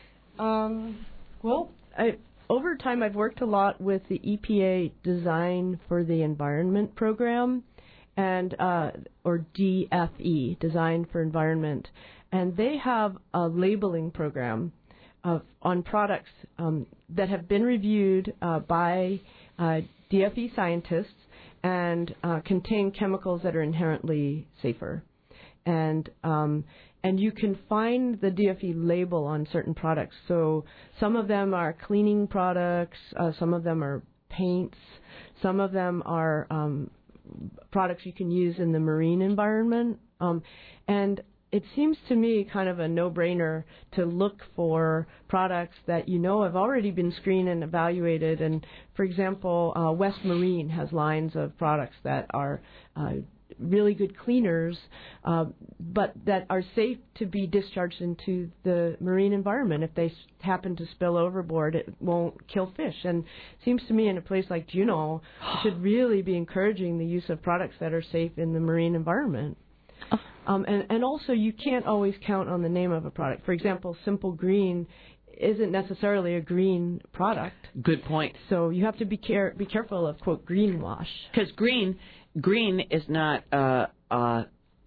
Um, well, I, over time, I've worked a lot with the E P A Design for the Environment program, and uh, or D F E, Design for Environment. And they have a labeling program of, on products um, that have been reviewed uh, by uh, D F E scientists and uh, contain chemicals that are inherently safer. And um, and you can find the D F E label on certain products. So some of them are cleaning products, uh, some of them are paints, some of them are um, products you can use in the marine environment. Um, and it seems to me kind of a no-brainer to look for products that you know have already been screened and evaluated. And, for example, uh, West Marine has lines of products that are uh, really good cleaners, uh, but that are safe to be discharged into the marine environment. If they happen to spill overboard, it won't kill fish. And it seems to me in a place like Juneau, we should really be encouraging the use of products that are safe in the marine environment. Um, and, and also, you can't always count on the name of a product. For example, Simple Green isn't necessarily a green product. Good point. So you have to be care be careful of, quote, greenwash. Because green green is not uh, uh,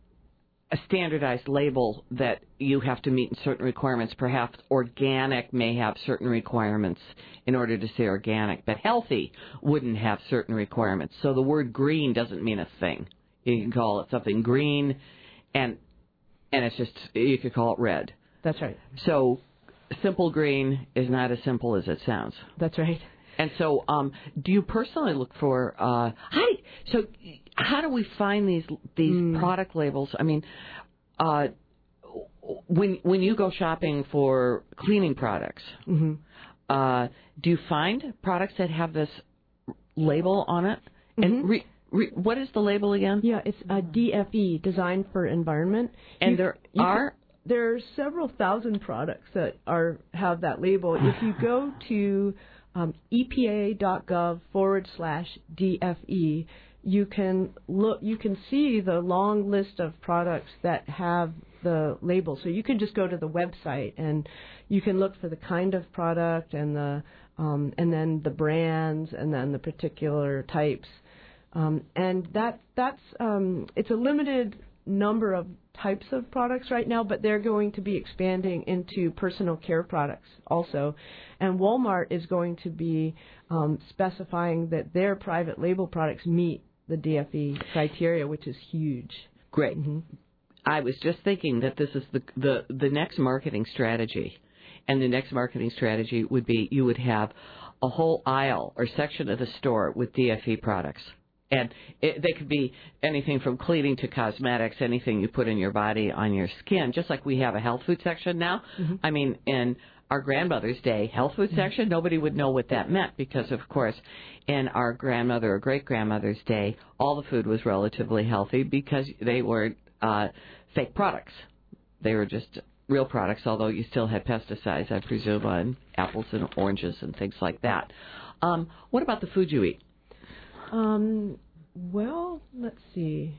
a standardized label that you have to meet in certain requirements. Perhaps organic may have certain requirements in order to say organic, but healthy wouldn't have certain requirements. So the word green doesn't mean a thing. You can call it something green, and and it's just, you could call it red. That's right. So Simple Green is not as simple as it sounds. That's right. And so, um, do you personally look for? Uh, how do, so, how do we find these these mm. product labels? I mean, uh, when when you go shopping for cleaning products, mm-hmm. uh, do you find products that have this label on it? Mm-hmm. And re, re, what is the label again? Yeah, it's a D F E, Design for Environment. And you, there you are. Can, there are several thousand products that are have that label. If you go to um, epa.gov forward slash DFE, you can look. You can see the long list of products that have the label. So you can just go to the website and you can look for the kind of product and the um, and then the brands and then the particular types. Um, and that that's um, it's a limited number of types of products right now, but they're going to be expanding into personal care products also. And Walmart is going to be um, specifying that their private label products meet the D F E criteria, which is huge. Great. Mm-hmm. I was just thinking that this is the, the the next marketing strategy, and the next marketing strategy would be you would have a whole aisle or section of the store with D F E products. And it, they could be anything from cleaning to cosmetics, anything you put in your body, on your skin, just like we have a health food section now. Mm-hmm. I mean, in our grandmother's day health food section, nobody would know what that meant because, of course, in our grandmother or great-grandmother's day, all the food was relatively healthy because they were uh, fake products. They were just real products, although you still had pesticides, I presume, on apples and oranges and things like that. Um, what about the food you eat? Um, well, let's see.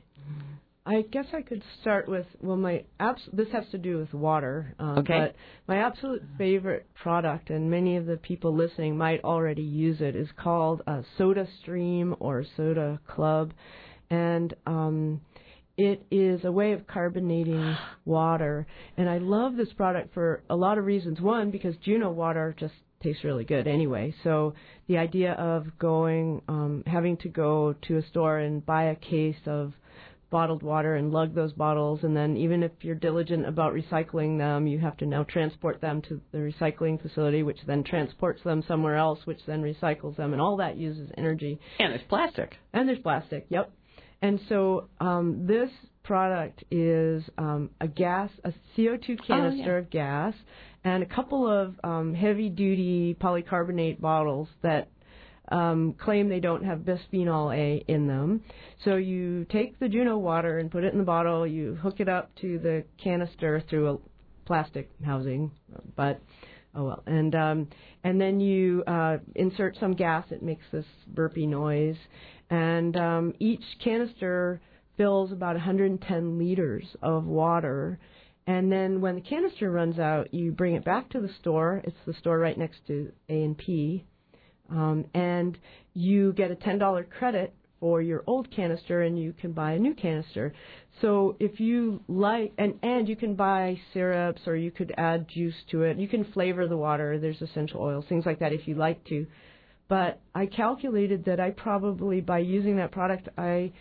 I guess I could start with, well, my abs- this has to do with water. Um, okay. But my absolute favorite product, and many of the people listening might already use it, is called uh, Soda Stream or Soda Club. And um, it is a way of carbonating water. And I love this product for a lot of reasons. One, because Juno water just tastes really good anyway. So the idea of going, um, having to go to a store and buy a case of bottled water and lug those bottles, and then even if you're diligent about recycling them, you have to now transport them to the recycling facility, which then transports them somewhere else, which then recycles them, and all that uses energy. And there's plastic. And there's plastic, yep. And so um, this product is um, a gas, a C O two canister oh, yeah. of gas, and a couple of um, heavy-duty polycarbonate bottles that Um, claim they don't have bisphenol A in them. So you take the Juno water and put it in the bottle. You hook it up to the canister through a plastic housing, but oh well. And um, and then you uh, insert some gas. It makes this burpy noise. And um, each canister fills about one hundred ten liters of water. And then when the canister runs out, you bring it back to the store. It's the store right next to A and P. Um, and you get a ten dollars credit for your old canister, and you can buy a new canister. So if you like, and, and you can buy syrups, or you could add juice to it. You can flavor the water. There's essential oils, things like that if you like to. But I calculated that I probably, by using that product, I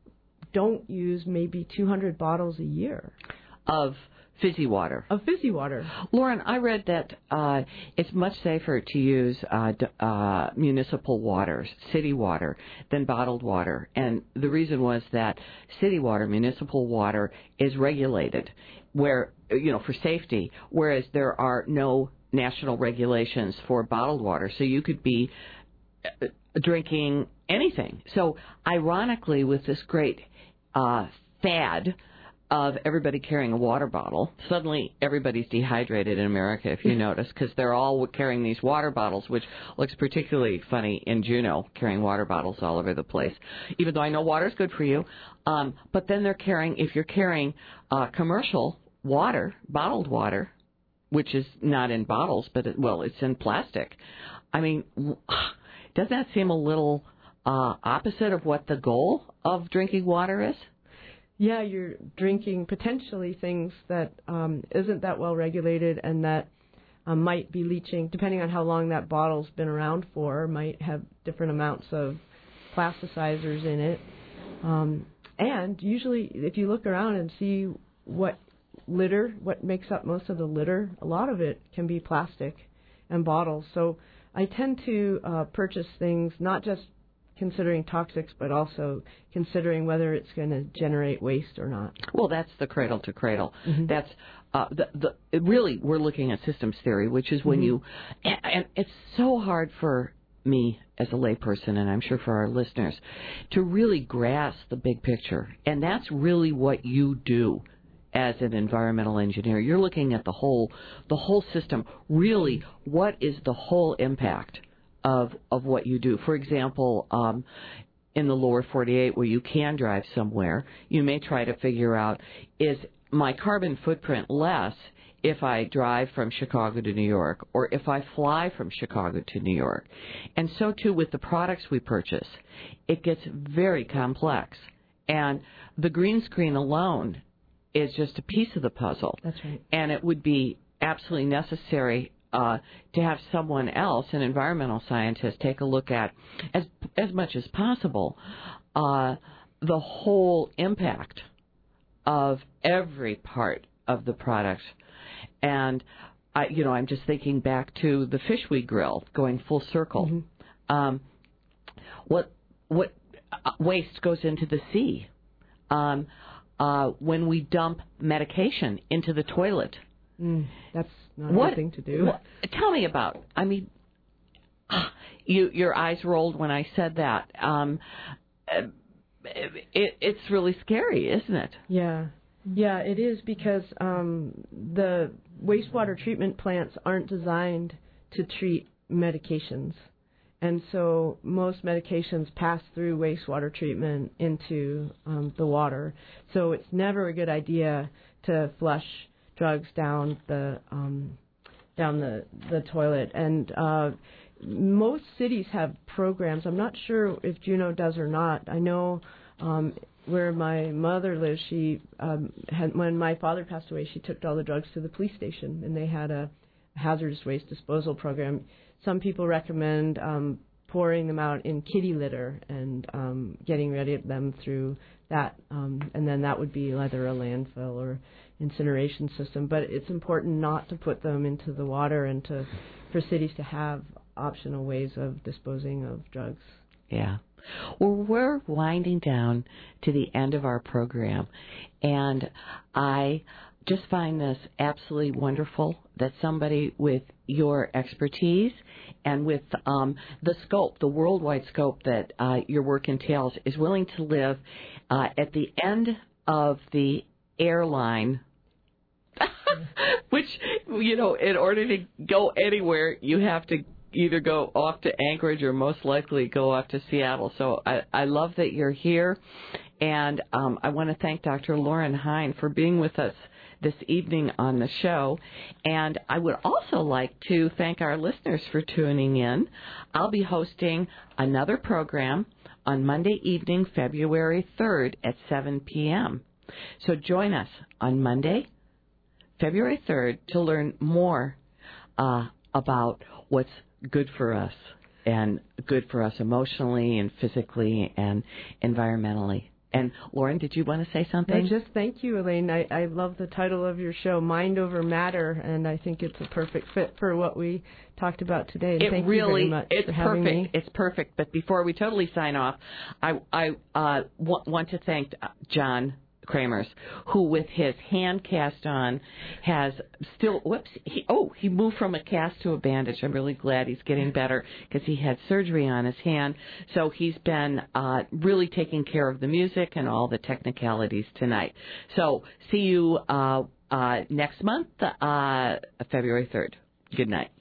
don't use maybe two hundred bottles a year. Of fizzy water. Of fizzy water. Lauren, I read that uh, it's much safer to use uh, d- uh, municipal water, city water, than bottled water. And the reason was that city water, municipal water, is regulated where, you know, for safety, whereas there are no national regulations for bottled water. So you could be uh, drinking anything. So ironically, with this great uh, fad of everybody carrying a water bottle, suddenly everybody's dehydrated in America, if you notice, because they're all carrying these water bottles, which looks particularly funny in Juneau, carrying water bottles all over the place, even though I know water's good for you. Um, but then they're carrying, if you're carrying uh, commercial water, bottled water, which is not in bottles, but, it, well, it's in plastic. I mean, doesn't that seem a little uh, opposite of what the goal of drinking water is? Yeah, you're drinking potentially things that um, isn't that well regulated and that um, might be leaching, depending on how long that bottle's been around for, might have different amounts of plasticizers in it. Um, and usually, if you look around and see what litter, what makes up most of the litter, a lot of it can be plastic and bottles. So I tend to uh, purchase things not just considering toxics, but also considering whether it's going to generate waste or not. Well, that's the cradle to cradle. Mm-hmm. That's uh, the the really we're looking at systems theory, which is when mm-hmm. you and, and it's so hard for me as a layperson, and I'm sure for our listeners, to really grasp the big picture, and that's really what you do as an environmental engineer. You're looking at the whole the whole system. Really, what is the whole impact of of what you do? For example, um, in the lower forty-eight, where you can drive somewhere, you may try to figure out, is my carbon footprint less if I drive from Chicago to New York, or if I fly from Chicago to New York? And so, too, with the products we purchase, it gets very complex. And the green screen alone is just a piece of the puzzle. That's right. And it would be absolutely necessary Uh, to have someone else, an environmental scientist, take a look at as as much as possible uh, the whole impact of every part of the product. And, I, you know, I'm just thinking back to the fish we grill, going full circle. Mm-hmm. Um, what what waste goes into the sea? Um, uh, when we dump medication into the toilet. Mm, that's not what, a good thing to do. What, tell me about, I mean, you, your eyes rolled when I said that. Um, it, it's really scary, isn't it? Yeah. Yeah, it is, because um, the wastewater treatment plants aren't designed to treat medications. And so most medications pass through wastewater treatment into um, the water. So it's never a good idea to flush drugs down the um, down the, the toilet. And uh, most cities have programs. I'm not sure if Juneau does or not. I know um, where my mother lives, she um, had, when my father passed away, she took all the drugs to the police station, and they had a hazardous waste disposal program. Some people recommend um, pouring them out in kitty litter and um, getting rid of them through that, um, and then that would be either a landfill or incineration system. But it's important not to put them into the water, and to for cities to have optional ways of disposing of drugs. Yeah. Well, we're winding down to the end of our program, and I just find this absolutely wonderful that somebody with your expertise and with um, the scope, the worldwide scope that uh, your work entails, is willing to live uh, at the end of the airline, which, you know, in order to go anywhere, you have to either go off to Anchorage or most likely go off to Seattle. So I, I love that you're here, and um, I want to thank Doctor Lauren Hein for being with us this evening on the show. And I would also like to thank our listeners for tuning in. I'll be hosting another program on Monday evening, February third at seven p.m. So join us on Monday, February third, to learn more uh, about what's good for us, and good for us emotionally and physically and environmentally. And Lauren, did you want to say something? No, just thank you, Elaine. I, I love the title of your show, Mind Over Matter, and I think it's a perfect fit for what we talked about today. And it thank really, you very much it's for having perfect. me. It's perfect. But before we totally sign off, I, I uh, w- want to thank John Kramers, who with his hand cast on has still, whoops, he, oh, he moved from a cast to a bandage. I'm really glad he's getting better because he had surgery on his hand. So he's been uh, really taking care of the music and all the technicalities tonight. So see you uh, uh, next month, uh, February third. Good night.